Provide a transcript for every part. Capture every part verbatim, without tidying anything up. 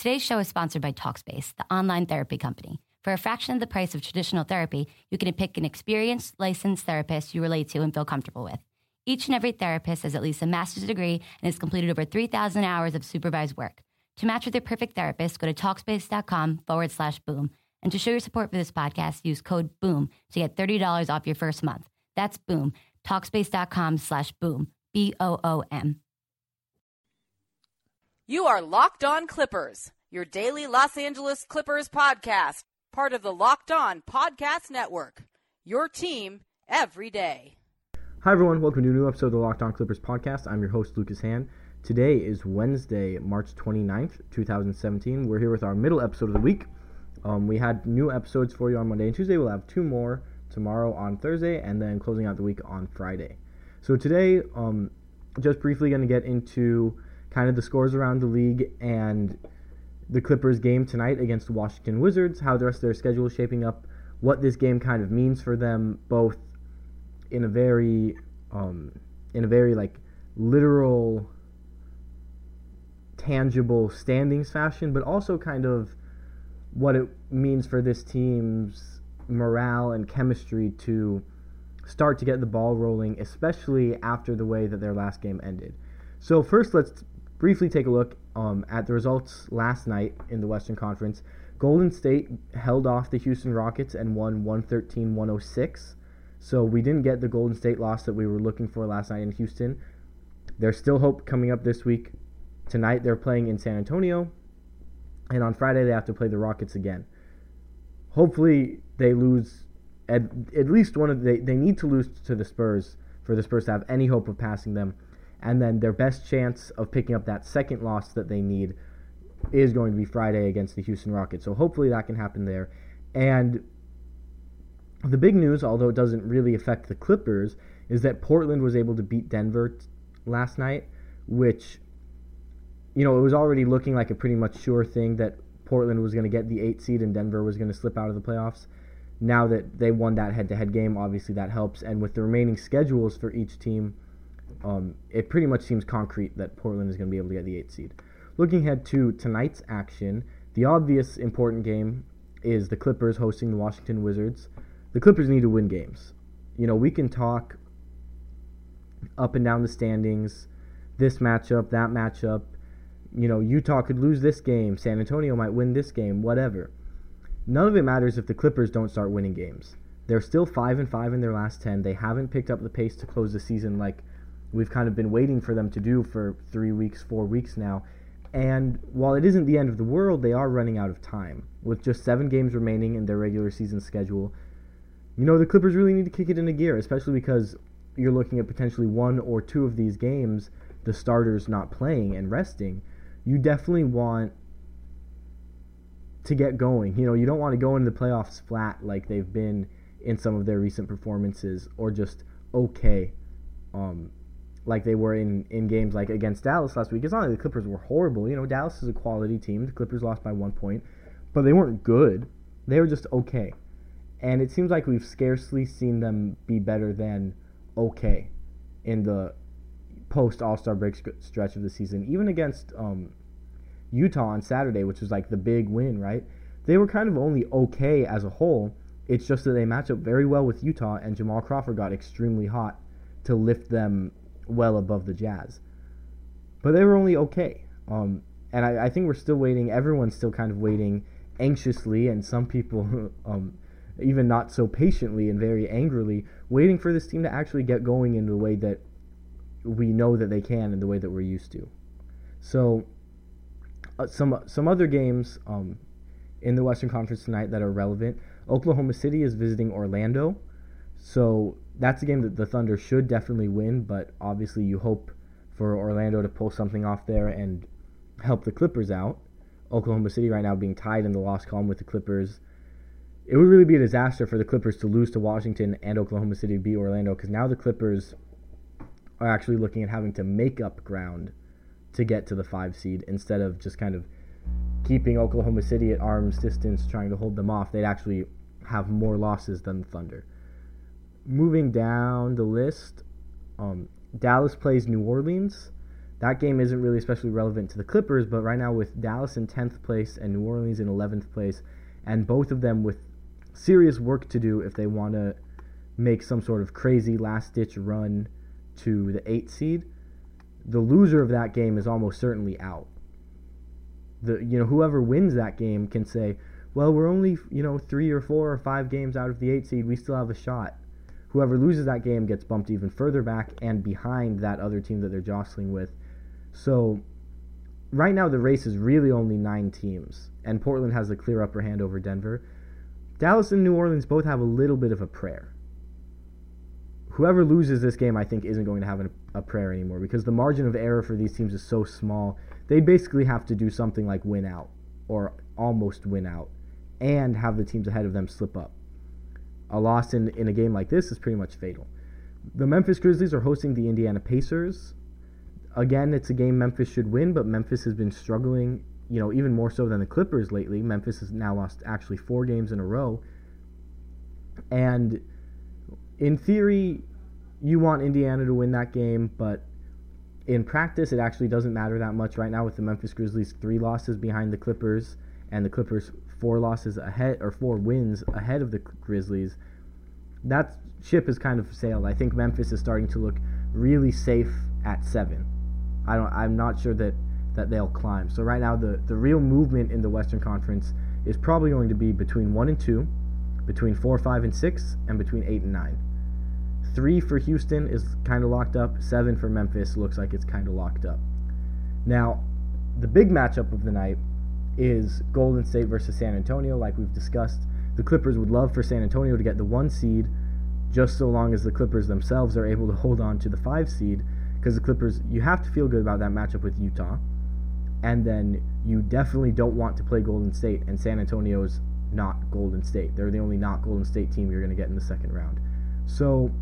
Today's show is sponsored by Talkspace, the online therapy company. For a fraction of the price of traditional therapy, you can pick an experienced, licensed therapist you relate to and feel comfortable with. Each and every therapist has at least a master's degree and has completed over three thousand hours of supervised work. To match with your perfect therapist, go to Talkspace.com forward slash boom. And to show your support for this podcast, use code BOOM to get thirty dollars off your first month. That's BOOM. Talkspace.com slash boom. B O O M. You are Locked On Clippers, your daily Los Angeles Clippers podcast, part of the Locked On Podcast Network, your team every day. Hi, everyone. Welcome to a new episode of the Locked On Clippers podcast. I'm your host, Lucas Hand. Today is Wednesday, March twenty-ninth, twenty seventeen. We're here with our middle episode of the week. Um, we had new episodes for you on Monday and Tuesday. We'll have two more tomorrow on Thursday, and then closing out the week on Friday. So today, um, just briefly going to get into kind of the scores around the league and the Clippers game tonight against the Washington Wizards, how the rest of their schedule is shaping up, what this game kind of means for them, both in a very, um, in a very like literal, tangible standings fashion, but also kind of what it means for this team's morale and chemistry to start to get the ball rolling, especially after the way that their last game ended. So first, let's briefly take a look um, at the results last night in the Western Conference. Golden State held off the Houston Rockets and won one thirteen to one oh six. So we didn't get the Golden State loss that we were looking for last night in Houston. There's still hope coming up this week. Tonight they're playing in San Antonio, and on Friday they have to play the Rockets again. Hopefully they lose at, at least one of the, they, they need to lose to the Spurs for the Spurs to have any hope of passing them. And then their best chance of picking up that second loss that they need is going to be Friday against the Houston Rockets. So hopefully that can happen there. And the big news, although it doesn't really affect the Clippers, is that Portland was able to beat Denver t- last night, which, you know, it was already looking like a pretty much sure thing that Portland was going to get the eight seed and Denver was going to slip out of the playoffs. Now that they won that head-to-head game, obviously that helps. And with the remaining schedules for each team, Um, it pretty much seems concrete that Portland is going to be able to get the eighth seed. Looking ahead to tonight's action, the obvious important game is the Clippers hosting the Washington Wizards. The Clippers need to win games. You know, we can talk up and down the standings, this matchup, that matchup. You know, Utah could lose this game, San Antonio might win this game, whatever. None of it matters if the Clippers don't start winning games. They're still five and five in their last ten. They haven't picked up the pace to close the season like we've kind of been waiting for them to do for three weeks, four weeks now. And while it isn't the end of the world, they are running out of time. With just seven games remaining in their regular season schedule, you know, the Clippers really need to kick it into gear, especially because you're looking at potentially one or two of these games, the starters not playing and resting. You definitely want to get going. You know, you don't want to go into the playoffs flat like they've been in some of their recent performances, or just okay. Um, like they were in, in games like against Dallas last week. It's not like the Clippers were horrible. You know, Dallas is a quality team. The Clippers lost by one point, but they weren't good. They were just okay. And it seems like we've scarcely seen them be better than okay in the post-All-Star break stretch of the season. Even against um, Utah on Saturday, which was like the big win, right? They were kind of only okay as a whole. It's just that they match up very well with Utah, and Jamal Crawford got extremely hot to lift them well above the Jazz. But they were only okay. Um, and I, I think we're still waiting. Everyone's still kind of waiting anxiously, and some people um, even not so patiently and very angrily, waiting for this team to actually get going in the way that we know that they can and the way that we're used to. So uh, some some other games um, in the Western Conference tonight that are relevant. Oklahoma City is visiting Orlando. So that's a game that the Thunder should definitely win, but obviously you hope for Orlando to pull something off there and help the Clippers out. Oklahoma City right now being tied in the loss column with the Clippers. It would really be a disaster for the Clippers to lose to Washington and Oklahoma City to beat Orlando, because now the Clippers are actually looking at having to make up ground to get to the five seed instead of just kind of keeping Oklahoma City at arm's distance, trying to hold them off. They'd actually have more losses than the Thunder. Moving down the list, um, Dallas plays New Orleans. That game isn't really especially relevant to the Clippers, but right now with Dallas in tenth place and New Orleans in eleventh place, and both of them with serious work to do if they want to make some sort of crazy last-ditch run to the eighth seed, the loser of that game is almost certainly out. The you know whoever wins that game can say, well, we're only you know three or four or five games out of the eighth seed. We still have a shot. Whoever loses that game gets bumped even further back and behind that other team that they're jostling with. So right now the race is really only nine teams, and Portland has the clear upper hand over Denver. Dallas and New Orleans both have a little bit of a prayer. Whoever loses this game, I think, isn't going to have a, a prayer anymore because the margin of error for these teams is so small. They basically have to do something like win out or almost win out and have the teams ahead of them slip up. A loss in, in a game like this is pretty much fatal. The Memphis Grizzlies are hosting the Indiana Pacers. Again, it's a game Memphis should win, but Memphis has been struggling, you know, even more so than the Clippers lately. Memphis has now lost actually four games in a row. And in theory, you want Indiana to win that game, but in practice, it actually doesn't matter that much right now with the Memphis Grizzlies three losses behind the Clippers and the Clippers four losses ahead or four wins ahead of the Grizzlies. That ship has kind of sailed. I think Memphis is starting to look really safe at seven. I don't. I'm not sure that, that they'll climb. So right now, the, the real movement in the Western Conference is probably going to be between one and two, between four, five, and six, and between eight and nine. Three for Houston is kind of locked up. Seven for Memphis looks like it's kind of locked up. Now, the big matchup of the night is Golden State versus San Antonio. Like we've discussed, the Clippers would love for San Antonio to get the one seed, just so long as the Clippers themselves are able to hold on to the five seed. Because the Clippers, you have to feel good about that matchup with Utah. And then you definitely don't want to play Golden State, and San Antonio's not Golden State. They're the only not Golden State team you're going to get in the second round. So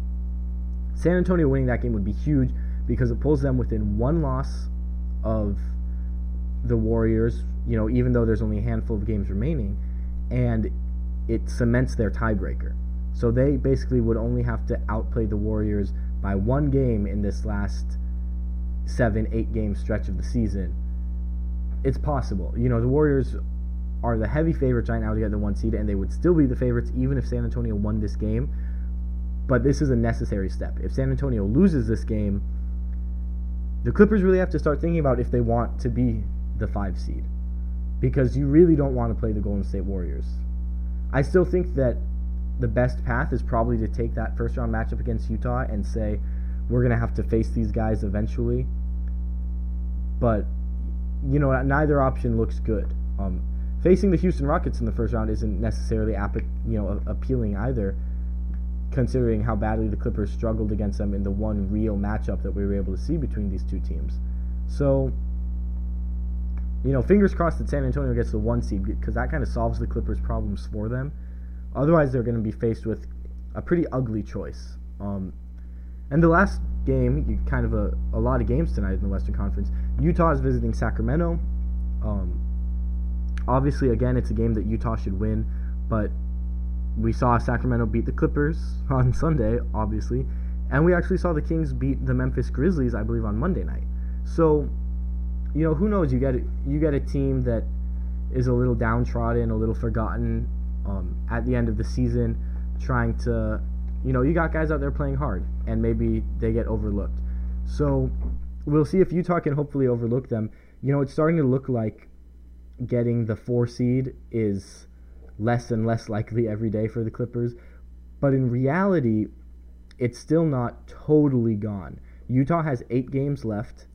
San Antonio winning that game would be huge because it pulls them within one loss of the Warriors, you know, even though there's only a handful of games remaining, and it cements their tiebreaker. So they basically would only have to outplay the Warriors by one game in this last seven, eight game stretch of the season. It's possible. You know, the Warriors are the heavy favorites right now to get the one seed, and they would still be the favorites even if San Antonio won this game. But this is a necessary step. If San Antonio loses this game, the Clippers really have to start thinking about if they want to be the five seed. Because you really don't want to play the Golden State Warriors. I still think that the best path is probably to take that first round matchup against Utah and say, we're going to have to face these guys eventually. But, you know, neither option looks good. Um, facing the Houston Rockets in the first round isn't necessarily ap- you know, appealing either, considering how badly the Clippers struggled against them in the one real matchup that we were able to see between these two teams. So, you know, fingers crossed that San Antonio gets the one seed, because that kind of solves the Clippers' problems for them. Otherwise, they're going to be faced with a pretty ugly choice. Um, and the last game, you kind of a, a lot of games tonight in the Western Conference. Utah is visiting Sacramento. Um, obviously, again, it's a game that Utah should win, but we saw Sacramento beat the Clippers on Sunday, obviously, and we actually saw the Kings beat the Memphis Grizzlies, I believe, on Monday night. So, you know, who knows? You get you get a team that is a little downtrodden, a little forgotten um, at the end of the season, trying to, you know, you got guys out there playing hard, and maybe they get overlooked. So we'll see if Utah can hopefully overlook them. You know, it's starting to look like getting the four seed is less and less likely every day for the Clippers, but in reality, it's still not totally gone. Utah has eight games left,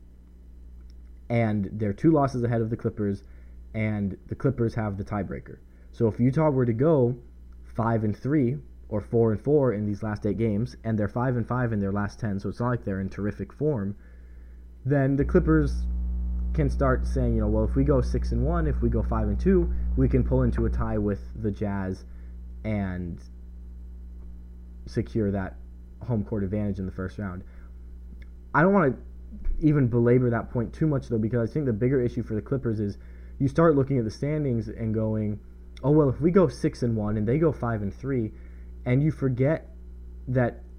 and they're two losses ahead of the Clippers, and the Clippers have the tiebreaker. So if Utah were to go five and three or four and four in these last eight games, and they're five and five in their last ten, so it's not like they're in terrific form, then the Clippers can start saying, you know, well, if we go six and one, if we go five and two, we can pull into a tie with the Jazz and secure that home court advantage in the first round. I don't want to even belabor that point too much, though, because I think the bigger issue for the Clippers is you start looking at the standings and going, oh, well, if we go six and one and they go five and three, and you forget that,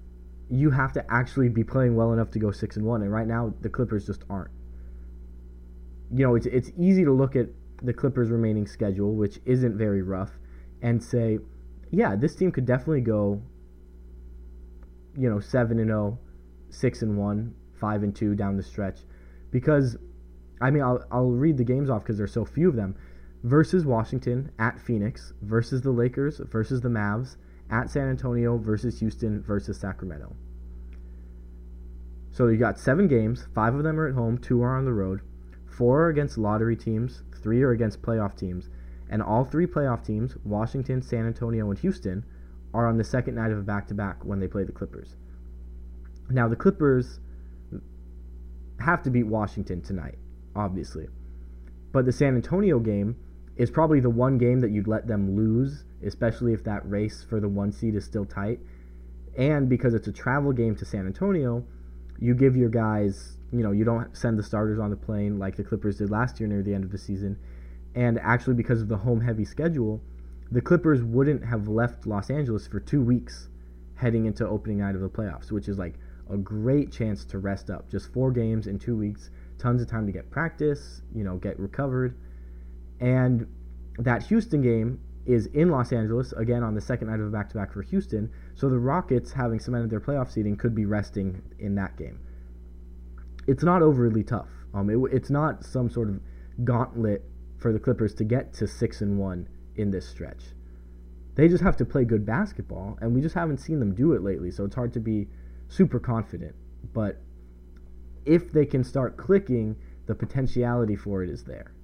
you have to actually be playing well enough to go six and one, and right now the Clippers just aren't. You know, it's it's easy to look at the Clippers' remaining schedule, which isn't very rough, and say, yeah, this team could definitely go, you know, seven and zero, six and one, five and two down the stretch, because, I mean, I'll I'll read the games off because there's so few of them. Versus Washington, at Phoenix, versus the Lakers, versus the Mavs, at San Antonio, versus Houston, versus Sacramento. So you got seven games, five of them are at home, two are on the road, four are against lottery teams, three are against playoff teams, and all three playoff teams, Washington, San Antonio, and Houston, are on the second night of a back-to-back when they play the Clippers. Now, the Clippers have to beat Washington tonight, obviously. But the San Antonio game is probably the one game that you'd let them lose, especially if that race for the one seed is still tight. And because it's a travel game to San Antonio, you give your guys, you know, you don't send the starters on the plane like the Clippers did last year near the end of the season. And actually, because of the home-heavy schedule, the Clippers wouldn't have left Los Angeles for two weeks heading into opening night of the playoffs, which is like a great chance to rest up. Just four games in two weeks, tons of time to get practice, you know, get recovered. And that Houston game is in Los Angeles, again on the second night of a back-to-back for Houston, so the Rockets, having cemented their playoff seeding, could be resting in that game. It's not overly tough. Um, it, it's not some sort of gauntlet for the Clippers to get to six and one in this stretch. They just have to play good basketball, and we just haven't seen them do it lately, so it's hard to be super confident. But if they can start clicking, the potentiality for it is there.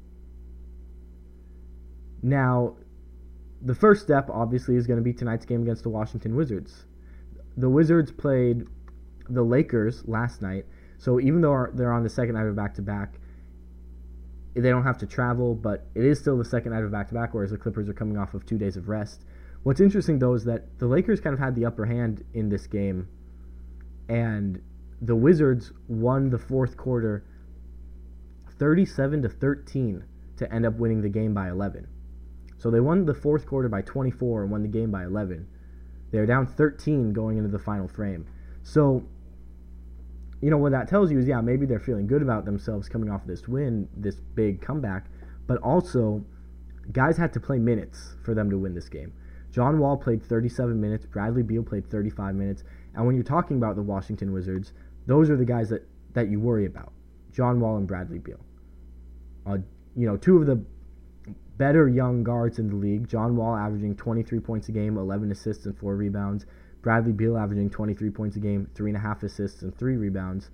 Now, the first step, obviously, is going to be tonight's game against the Washington Wizards. The Wizards played the Lakers last night, so even though they're on the second night of back-to-back, they don't have to travel, but it is still the second night of back-to-back, whereas the Clippers are coming off of two days of rest. What's interesting, though, is that the Lakers kind of had the upper hand in this game, and the Wizards won the fourth quarter thirty-seven to thirteen to end up winning the game by eleven. So they won the fourth quarter by twenty-four and won the game by eleven. They're down thirteen going into the final frame. So, you know, what that tells you is, yeah, maybe they're feeling good about themselves coming off this win, this big comeback, but also guys had to play minutes for them to win this game. John Wall played thirty-seven minutes, Bradley Beal played thirty-five minutes, and when you're talking about the Washington Wizards, those are the guys that, that you worry about, John Wall and Bradley Beal. Uh, you know, two of the better young guards in the league, John Wall averaging twenty-three points a game, eleven assists and four rebounds, Bradley Beal averaging twenty-three points a game, three and a half assists and three rebounds.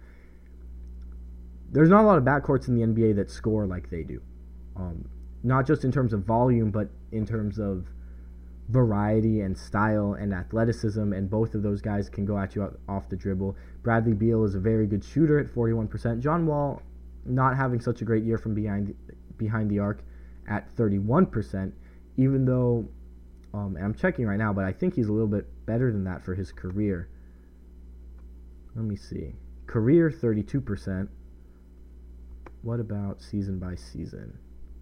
There's not a lot of backcourts in the N B A that score like they do. Um, not just in terms of volume, but in terms of variety and style and athleticism, and both of those guys can go at you off the dribble. Bradley Beal is a very good shooter at forty-one percent. John Wall, not having such a great year from behind behind the arc at thirty-one percent, even though, um, and I'm checking right now, but I think he's a little bit better than that for his career. Let me see. Career, thirty-two percent. What about season by season?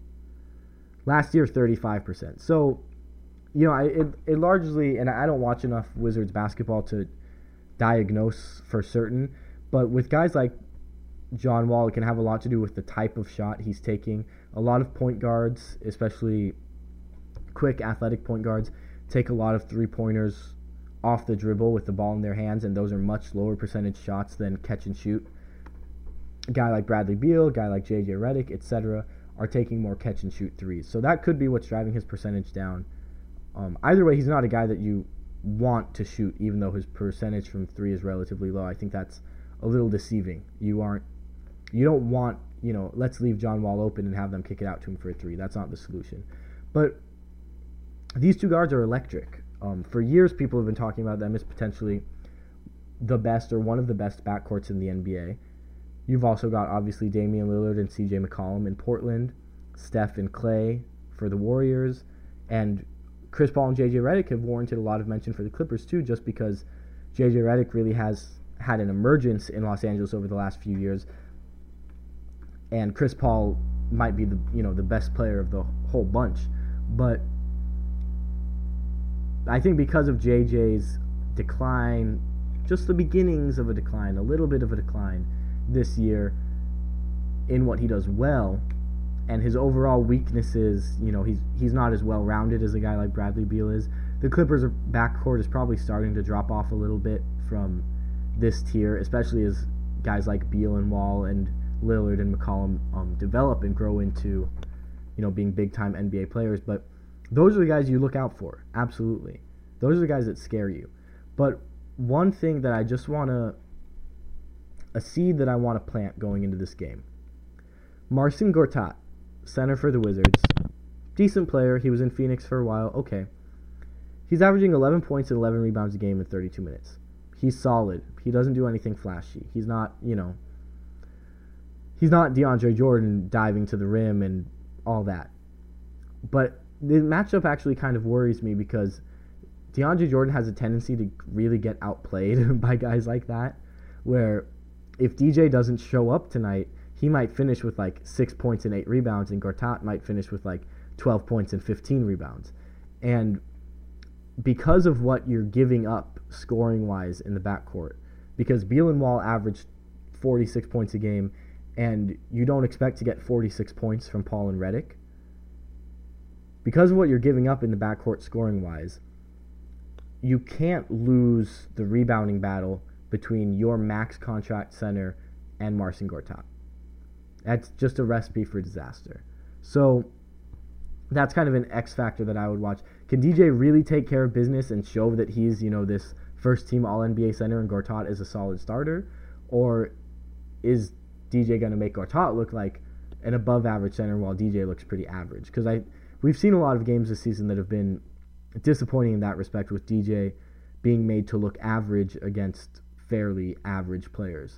Last year, thirty-five percent. So, you know, I, it, it largely, and I don't watch enough Wizards basketball to diagnose for certain, but with guys like John Wall, it can have a lot to do with the type of shot he's taking. A lot of point guards, especially quick, athletic point guards, take a lot of three-pointers off the dribble with the ball in their hands, and those are much lower percentage shots than catch and shoot. A guy like Bradley Beal, a guy like J J Redick, et cetera, are taking more catch and shoot threes. So that could be what's driving his percentage down. Um, either way, he's not a guy that you want to shoot, even though his percentage from three is relatively low. I think that's a little deceiving. You aren't, you don't want, you know, let's leave John Wall open and have them kick it out to him for a three. That's not the solution. But these two guards are electric. Um, for years, people have been talking about them as potentially the best or one of the best backcourts in the N B A. You've also got, obviously, Damian Lillard and C J McCollum in Portland, Steph and Clay for the Warriors, and Chris Paul and J J Redick have warranted a lot of mention for the Clippers, too, just because J J Redick really has had an emergence in Los Angeles over the last few years, and Chris Paul might be the, you know, the best player of the whole bunch. But I think because of J J's decline just the beginnings of a decline, a little bit of a decline this year in what he does well, and his overall weaknesses, you know, he's he's not as well-rounded as a guy like Bradley Beal is. The Clippers' backcourt is probably starting to drop off a little bit from this tier, especially as guys like Beal and Wall and Lillard and McCollum um, develop and grow into, you know, being big-time N B A players. But those are the guys you look out for, absolutely. Those are the guys that scare you. But one thing that I just want to, a seed that I want to plant going into this game. Marcin Gortat, center for the Wizards. Decent player. He was in Phoenix for a while. Okay. He's averaging eleven points and eleven rebounds a game in thirty-two minutes. He's solid. He doesn't do anything flashy. He's not, you know, he's not DeAndre Jordan diving to the rim and all that. But the matchup actually kind of worries me because DeAndre Jordan has a tendency to really get outplayed by guys like that, where if D J doesn't show up tonight, he might finish with like six points and eight rebounds, and Gortat might finish with like twelve points and fifteen rebounds. And because of what you're giving up scoring-wise in the backcourt, because Beal and Wall averaged forty-six points a game, and you don't expect to get forty-six points from Paul and Redick, because of what you're giving up in the backcourt scoring-wise, you can't lose the rebounding battle between your max contract center and Marcin Gortat. That's just a recipe for disaster. So that's kind of an X factor that I would watch. Can D J really take care of business and show that he's, you know, this first-team All N B A center and Gortat is a solid starter? Or is D J going to make Gortat look like an above-average center while D J looks pretty average? Because I we've seen a lot of games this season that have been disappointing in that respect, with D J being made to look average against fairly average players.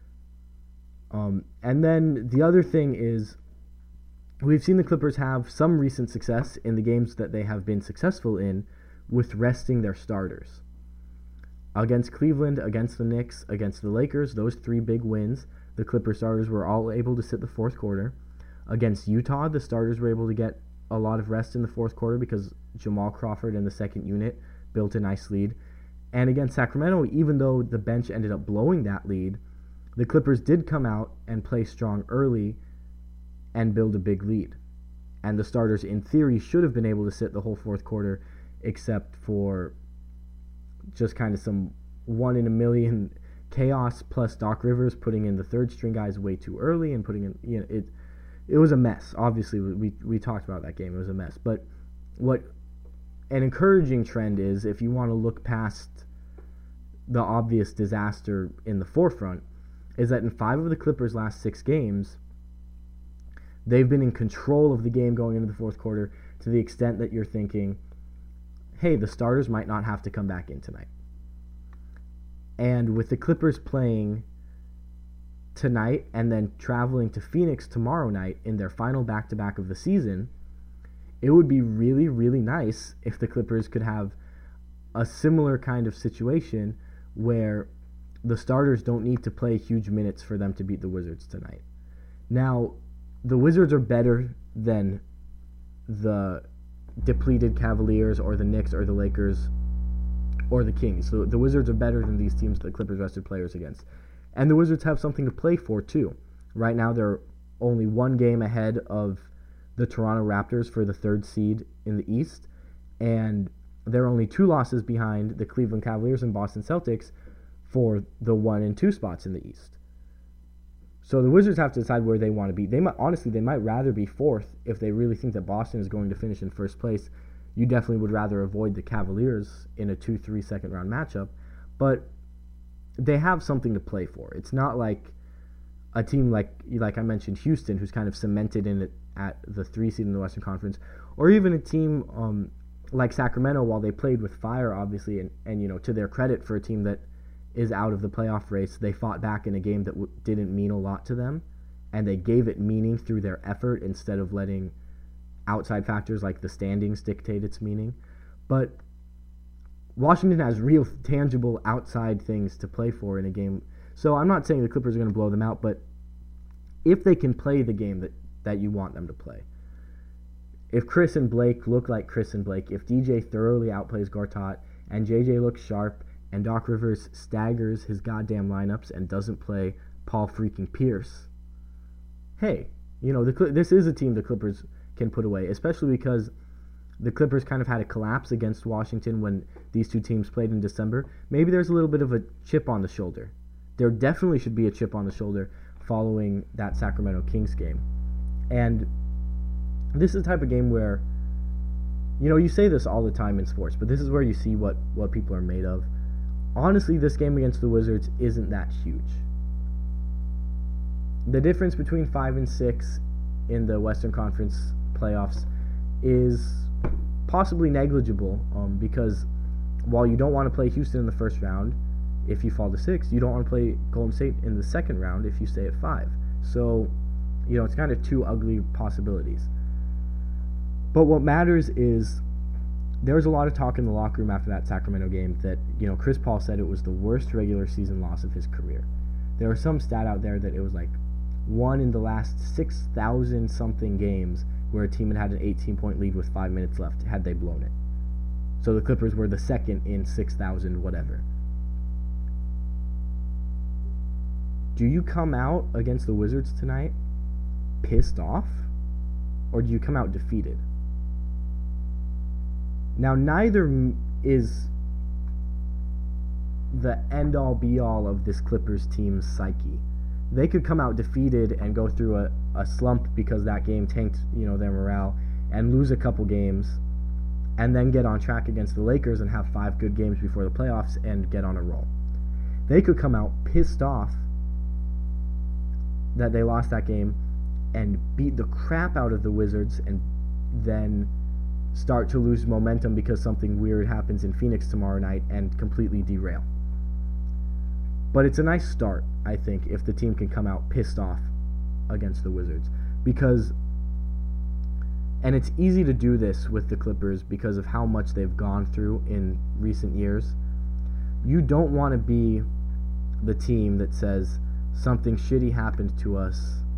Um, and then the other thing is, we've seen the Clippers have some recent success in the games that they have been successful in with resting their starters. Against Cleveland, against the Knicks, against the Lakers, those three big wins, the Clippers starters were all able to sit the fourth quarter. Against Utah, the starters were able to get a lot of rest in the fourth quarter because Jamal Crawford and the second unit built a nice lead. And against Sacramento, even though the bench ended up blowing that lead, the Clippers did come out and play strong early and build a big lead. And the starters, in theory, should have been able to sit the whole fourth quarter, except for just kind of some one-in-a-million chaos, plus Doc Rivers putting in the third-string guys way too early and putting in, you know, it it was a mess. Obviously, we we talked about that game. It was a mess. But what an encouraging trend is, if you want to look past the obvious disaster in the forefront, is that in five of the Clippers' last six games, they've been in control of the game going into the fourth quarter to the extent that you're thinking, hey, the starters might not have to come back in tonight. And with the Clippers playing tonight and then traveling to Phoenix tomorrow night in their final back-to-back of the season, it would be really, really nice if the Clippers could have a similar kind of situation where the starters don't need to play huge minutes for them to beat the Wizards tonight. Now, the Wizards are better than the depleted Cavaliers or the Knicks or the Lakers or the Kings. So the Wizards are better than these teams that the Clippers rested players against. And the Wizards have something to play for, too. Right now, they're only one game ahead of the Toronto Raptors for the third seed in the East. And they're only two losses behind the Cleveland Cavaliers and Boston Celtics for the one and two spots in the East. So the Wizards have to decide where they want to be. They might, honestly, they might rather be fourth if they really think that Boston is going to finish in first place. You definitely would rather avoid the Cavaliers in a two three second round matchup. But they have something to play for. It's not like a team like, like I mentioned, Houston, who's kind of cemented in it at the three seed in the Western Conference, or even a team um, like Sacramento, while they played with fire, obviously, and, and you know, to their credit, for a team that is out of the playoff race, they fought back in a game that w- didn't mean a lot to them, and they gave it meaning through their effort instead of letting outside factors like the standings dictate its meaning. But Washington has real, tangible outside things to play for in a game. So I'm not saying the Clippers are going to blow them out, but if they can play the game that, that you want them to play, if Chris and Blake look like Chris and Blake, if D J thoroughly outplays Gortat, and J J looks sharp, and Doc Rivers staggers his goddamn lineups and doesn't play Paul freaking Pierce, hey, you know, the this is a team the Clippers can put away, especially because the Clippers kind of had a collapse against Washington when these two teams played in December. Maybe there's a little bit of a chip on the shoulder. There definitely should be a chip on the shoulder following that Sacramento Kings game. And this is the type of game where, you know, you say this all the time in sports, but this is where you see what, what people are made of. Honestly, this game against the Wizards isn't that huge. The difference between five and six in the Western Conference playoffs is possibly negligible, um, because while you don't want to play Houston in the first round, if you fall to six, you don't want to play Golden State in the second round if you stay at five. So, you know, it's kind of two ugly possibilities. But what matters is there was a lot of talk in the locker room after that Sacramento game that, you know, Chris Paul said it was the worst regular season loss of his career. There was some stat out there that it was like one in the last six thousand something games where a team had had an eighteen-point lead with five minutes left had they blown it. So the Clippers were the second in six thousand whatever. Do you come out against the Wizards tonight pissed off, or do you come out defeated? Now, neither is the end-all be-all of this Clippers team's psyche. They could come out defeated and go through a, a slump because that game tanked, you know, their morale, and lose a couple games, and then get on track against the Lakers and have five good games before the playoffs and get on a roll. They could come out pissed off that they lost that game and beat the crap out of the Wizards and then start to lose momentum because something weird happens in Phoenix tomorrow night and completely derail. But it's a nice start, I think, if the team can come out pissed off against the Wizards. Because, and it's easy to do this with the Clippers because of how much they've gone through in recent years. You don't want to be the team that says, something shitty happened to us,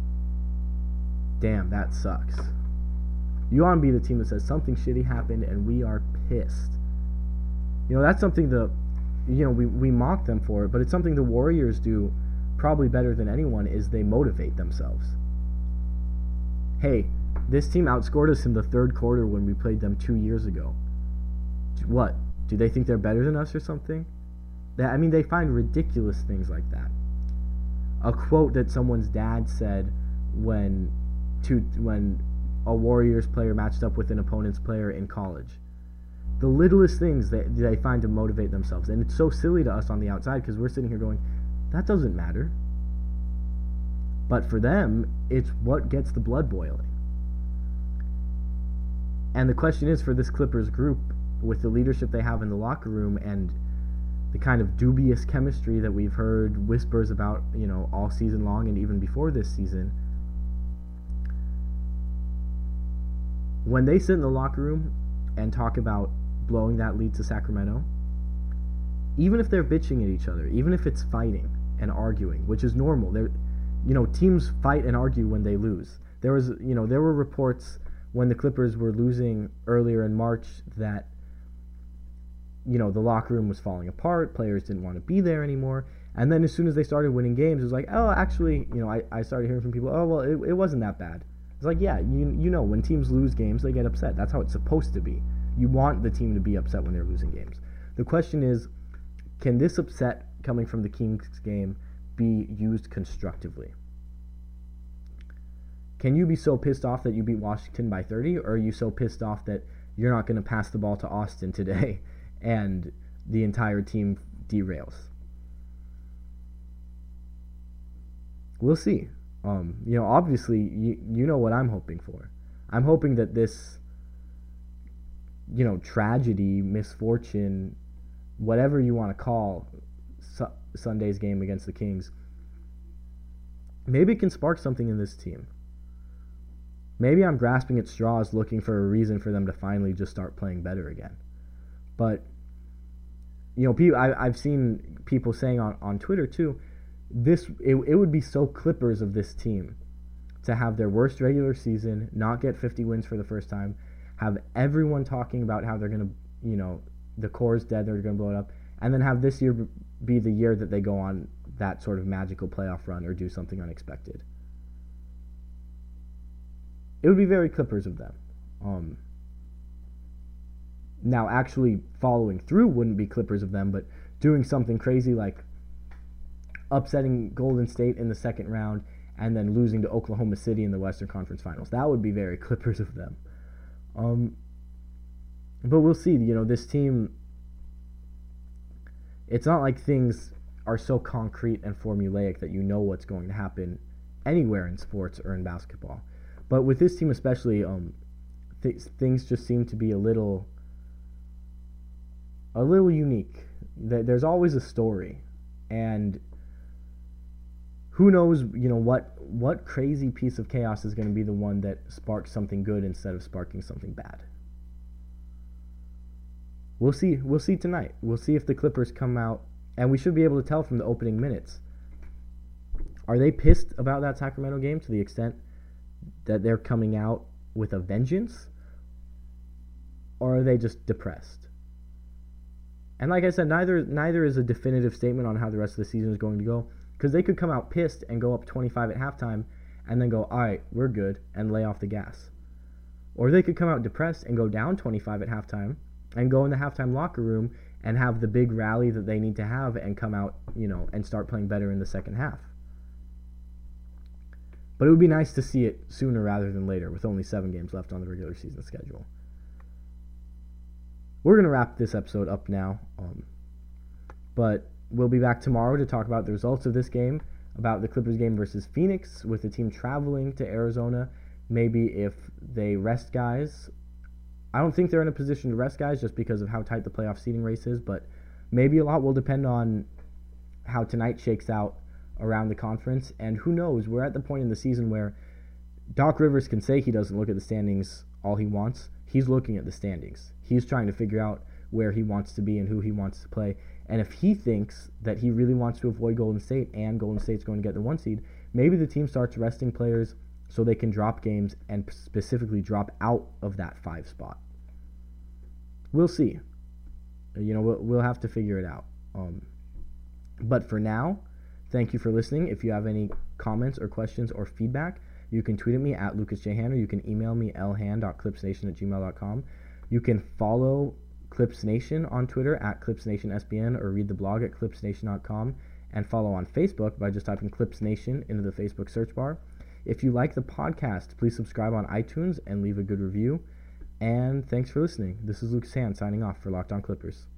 damn, that sucks. You want to be the team that says, something shitty happened and we are pissed. You know, that's something the You know, we, we mock them for it, but it's something the Warriors do probably better than anyone, is they motivate themselves. Hey, this team outscored us in the third quarter when we played them two years ago. What? Do they think they're better than us or something? That, I mean, they find ridiculous things like that. A quote that someone's dad said when to, when a Warriors player matched up with an opponent's player in college. The littlest things that they find to motivate themselves. And it's so silly to us on the outside because we're sitting here going, that doesn't matter. But for them, it's what gets the blood boiling. And the question is, for this Clippers group, with the leadership they have in the locker room and the kind of dubious chemistry that we've heard whispers about, you know, all season long and even before this season, when they sit in the locker room and talk about blowing that lead to Sacramento, even if they're bitching at each other, even if it's fighting and arguing, which is normal, they're, you know, teams fight and argue when they lose. There was, you know, there were reports when the Clippers were losing earlier in March that, you know, the locker room was falling apart, players didn't want to be there anymore, and then as soon as they started winning games, it was like, oh, actually, you know, I, I started hearing from people, oh, well, it, it wasn't that bad. It's like, yeah, you you know, when teams lose games, they get upset. That's how it's supposed to be. You want the team to be upset when they're losing games. The question is, can this upset coming from the Kings game be used constructively? Can you be so pissed off that you beat Washington by thirty, or are you so pissed off that you're not going to pass the ball to Austin today and the entire team derails? We'll see. Um, you know, obviously, you, you know what I'm hoping for. I'm hoping that this, you know, tragedy, misfortune, whatever you want to call su- Sunday's game against the Kings, maybe it can spark something in this team. Maybe I'm grasping at straws looking for a reason for them to finally just start playing better again. But, you know, people, I, I've seen people saying on, on Twitter, too, This it, it would be so Clippers of this team to have their worst regular season, not get fifty wins for the first time, have everyone talking about how they're going to, you know, the core's dead, they're going to blow it up, and then have this year be the year that they go on that sort of magical playoff run or do something unexpected. It would be very Clippers of them. Um, now, actually following through wouldn't be Clippers of them, but doing something crazy like upsetting Golden State in the second round and then losing to Oklahoma City in the Western Conference Finals. That would be very Clippers of them. Um, but we'll see. You know, this team, it's not like things are so concrete and formulaic that you know what's going to happen anywhere in sports or in basketball. But with this team especially, um, th- things just seem to be a little, a little unique. There's always a story, and who knows, you know, what what crazy piece of chaos is going to be the one that sparks something good instead of sparking something bad. We'll see. We'll see tonight. We'll see if the Clippers come out, and we should be able to tell from the opening minutes. Are they pissed about that Sacramento game to the extent that they're coming out with a vengeance, or are they just depressed? And like I said, neither neither is a definitive statement on how the rest of the season is going to go, because they could come out pissed and go up twenty-five at halftime and then go, all right, we're good, and lay off the gas. Or they could come out depressed and go down twenty-five at halftime and go in the halftime locker room and have the big rally that they need to have and come out, you know, and start playing better in the second half. But it would be nice to see it sooner rather than later, with only seven games left on the regular season schedule. We're going to wrap this episode up now, um, but we'll be back tomorrow to talk about the results of this game, about the Clippers game versus Phoenix, with the team traveling to Arizona. Maybe if they rest guys. I don't think they're in a position to rest guys just because of how tight the playoff seeding race is, but maybe a lot will depend on how tonight shakes out around the conference. And who knows, we're at the point in the season where Doc Rivers can say he doesn't look at the standings all he wants. He's looking at the standings. He's trying to figure out where he wants to be and who he wants to play. And if he thinks that he really wants to avoid Golden State and Golden State's going to get the one seed, maybe the team starts resting players so they can drop games and specifically drop out of that five spot. We'll see. You know, we'll, we'll have to figure it out. Um, but for now, thank you for listening. If you have any comments or questions or feedback, you can tweet at me at Lucas J. Hand, or you can email me l hand dot clips nation at gmail dot com. You can follow Clips Nation on Twitter at Clips Nation S B N, or read the blog at clips nation dot com, and follow on Facebook by just typing Clips Nation into the Facebook search bar. If you like the podcast, please subscribe on iTunes and leave a good review. And thanks for listening. This is Lucas Hand signing off for Locked On Clippers.